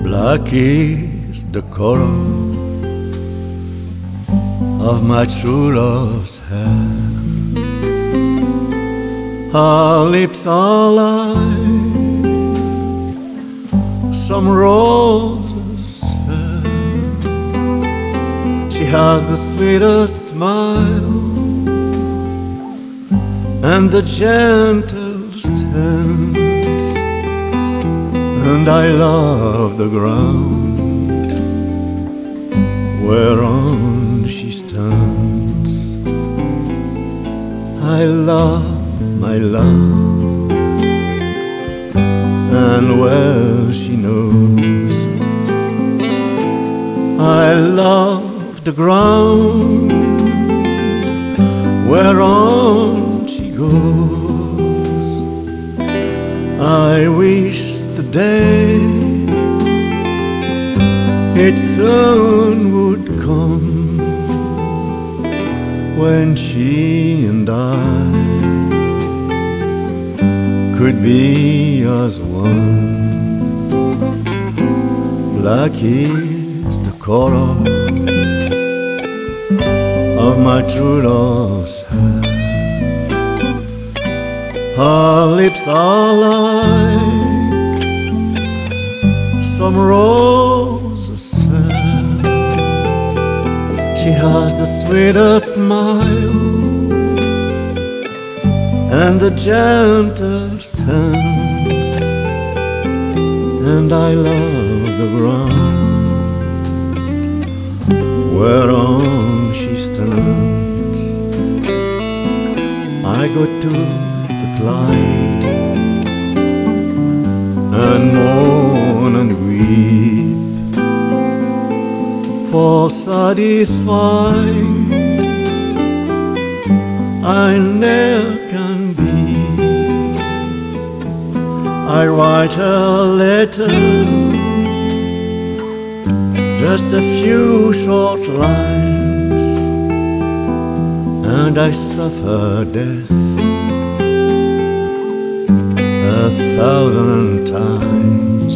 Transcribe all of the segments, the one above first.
Black is the color of my true love's hair. Her lips are like some roses fair. She has the sweetest smile and the gentlest hands, and I love the ground whereon she stands. I love my love, and well she knows I love the ground whereon she goes. I wish the day it soon would come when she and I could be as one. Black is the color of my true love's hair. Her lips are like some roses fair. She has the sweetest smile and the gentlest hands, and I love the ground whereon she stands. I go to the Clyde and mourn and weep, for satisfied I ne'er can be. I write a letter, just a few short lines, and I suffer death 1,000 times,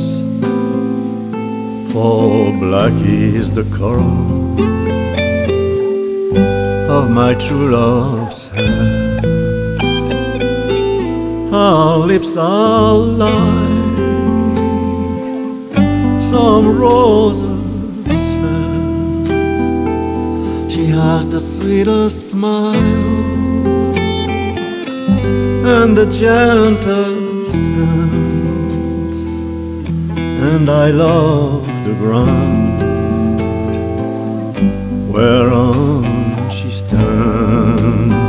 for black is the color of my true love's hair. Her lips are like some roses fair. She has the sweetest smile and the gentlest hands, and I love the ground whereon she stands.